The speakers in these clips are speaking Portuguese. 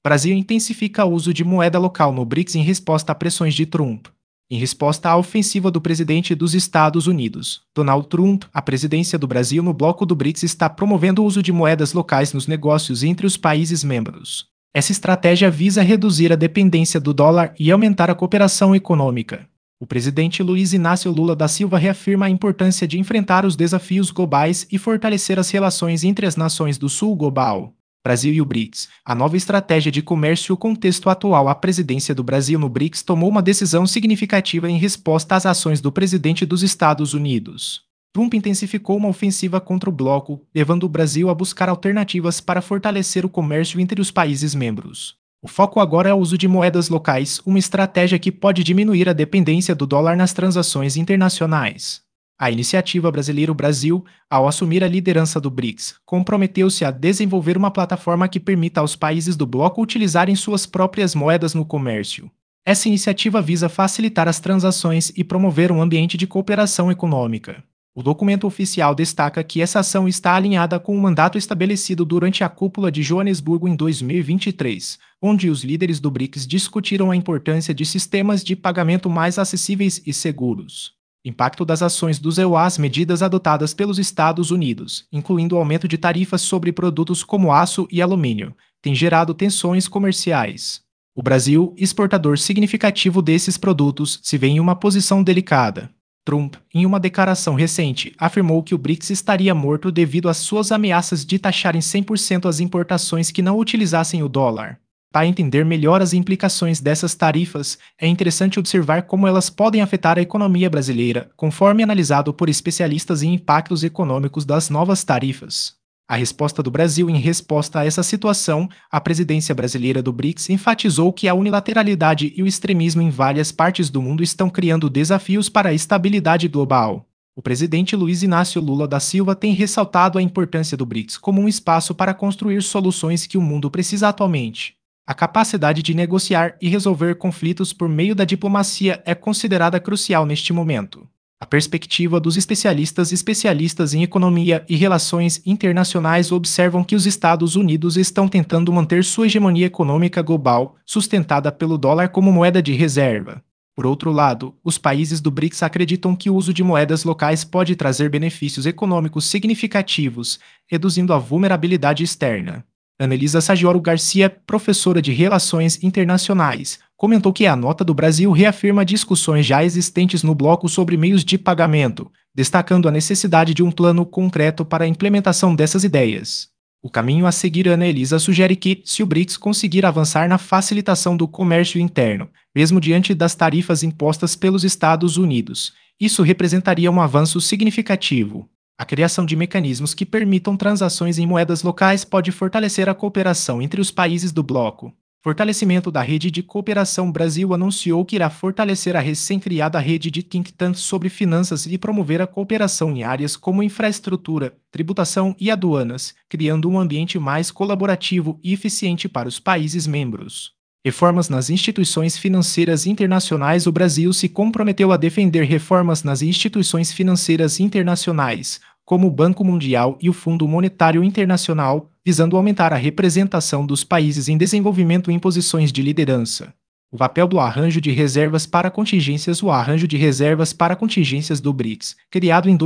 Brasil intensifica o uso de moeda local no BRICS em resposta a pressões de Trump. Em resposta à ofensiva do presidente dos Estados Unidos, Donald Trump, a presidência do Brasil no bloco do BRICS está promovendo o uso de moedas locais nos negócios entre os países membros. Essa estratégia visa reduzir a dependência do dólar e aumentar a cooperação econômica. O presidente Luiz Inácio Lula da Silva reafirma a importância de enfrentar os desafios globais e fortalecer as relações entre as nações do Sul Global. Brasil e o BRICS. A nova estratégia de comércio e o contexto atual. A presidência do Brasil no BRICS tomou uma decisão significativa em resposta às ações do presidente dos Estados Unidos. Trump intensificou uma ofensiva contra o bloco, levando o Brasil a buscar alternativas para fortalecer o comércio entre os países membros. O foco agora é o uso de moedas locais, uma estratégia que pode diminuir a dependência do dólar nas transações internacionais. A iniciativa brasileira Brasil, ao assumir a liderança do BRICS, comprometeu-se a desenvolver uma plataforma que permita aos países do bloco utilizarem suas próprias moedas no comércio. Essa iniciativa visa facilitar as transações e promover um ambiente de cooperação econômica. O documento oficial destaca que essa ação está alinhada com o mandato estabelecido durante a cúpula de Joanesburgo em 2023, onde os líderes do BRICS discutiram a importância de sistemas de pagamento mais acessíveis e seguros. Impacto das ações dos EUA. As medidas adotadas pelos Estados Unidos, incluindo o aumento de tarifas sobre produtos como aço e alumínio, têm gerado tensões comerciais. O Brasil, exportador significativo desses produtos, se vê em uma posição delicada. Trump, em uma declaração recente, afirmou que o BRICS estaria morto devido às suas ameaças de taxar em 100% as importações que não utilizassem o dólar. Para entender melhor as implicações dessas tarifas, é interessante observar como elas podem afetar a economia brasileira, conforme analisado por especialistas em impactos econômicos das novas tarifas. A resposta do Brasil. Em resposta a essa situação, a presidência brasileira do BRICS enfatizou que a unilateralidade e o extremismo em várias partes do mundo estão criando desafios para a estabilidade global. O presidente Luiz Inácio Lula da Silva tem ressaltado a importância do BRICS como um espaço para construir soluções que o mundo precisa atualmente. A capacidade de negociar e resolver conflitos por meio da diplomacia é considerada crucial neste momento. A perspectiva dos especialistas em economia e relações internacionais observam que os Estados Unidos estão tentando manter sua hegemonia econômica global, sustentada pelo dólar como moeda de reserva. Por outro lado, os países do BRICS acreditam que o uso de moedas locais pode trazer benefícios econômicos significativos, reduzindo a vulnerabilidade externa. Anelisa Sagioro Garcia, professora de Relações Internacionais, comentou que a nota do Brasil reafirma discussões já existentes no bloco sobre meios de pagamento, destacando a necessidade de um plano concreto para a implementação dessas ideias. O caminho a seguir. Anelisa sugere que, se o BRICS conseguir avançar na facilitação do comércio interno, mesmo diante das tarifas impostas pelos Estados Unidos, isso representaria um avanço significativo. A criação de mecanismos que permitam transações em moedas locais pode fortalecer a cooperação entre os países do bloco. Fortalecimento da rede de cooperação. Brasil anunciou que irá fortalecer a recém-criada rede de think tanks sobre finanças e promover a cooperação em áreas como infraestrutura, tributação e aduanas, criando um ambiente mais colaborativo e eficiente para os países membros. Reformas nas instituições financeiras internacionais. O Brasil se comprometeu a defender reformas nas instituições financeiras internacionais, como o Banco Mundial e o Fundo Monetário Internacional, visando aumentar a representação dos países em desenvolvimento em posições de liderança. O papel do Arranjo de Reservas para Contingências. O Arranjo de Reservas para Contingências do BRICS, criado em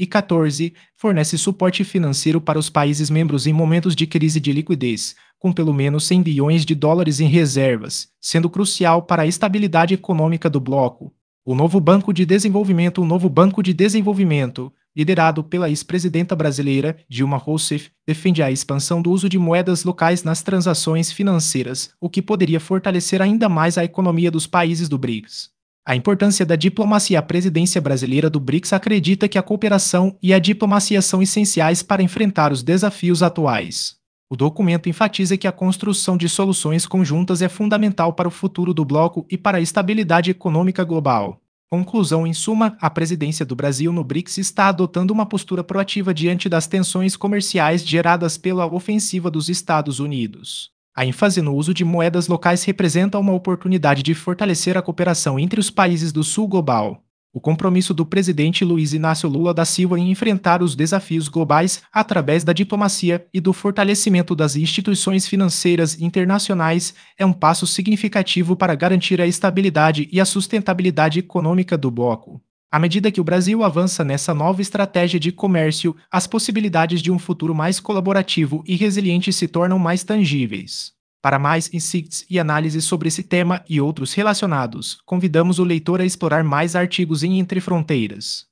2014, fornece suporte financeiro para os países membros em momentos de crise de liquidez, com pelo menos 100 bilhões de dólares em reservas, sendo crucial para a estabilidade econômica do bloco. O novo Banco de Desenvolvimento. O novo Banco de Desenvolvimento, liderado pela ex-presidenta brasileira Dilma Rousseff, defende a expansão do uso de moedas locais nas transações financeiras, o que poderia fortalecer ainda mais a economia dos países do BRICS. A importância da diplomacia. A presidência brasileira do BRICS acredita que a cooperação e a diplomacia são essenciais para enfrentar os desafios atuais. O documento enfatiza que a construção de soluções conjuntas é fundamental para o futuro do bloco e para a estabilidade econômica global. Conclusão. Em suma, a presidência do Brasil no BRICS está adotando uma postura proativa diante das tensões comerciais geradas pela ofensiva dos Estados Unidos. A ênfase no uso de moedas locais representa uma oportunidade de fortalecer a cooperação entre os países do Sul Global. O compromisso do presidente Luiz Inácio Lula da Silva em enfrentar os desafios globais através da diplomacia e do fortalecimento das instituições financeiras internacionais é um passo significativo para garantir a estabilidade e a sustentabilidade econômica do bloco. À medida que o Brasil avança nessa nova estratégia de comércio, as possibilidades de um futuro mais colaborativo e resiliente se tornam mais tangíveis. Para mais insights e análises sobre esse tema e outros relacionados, convidamos o leitor a explorar mais artigos em Entre Fronteiras.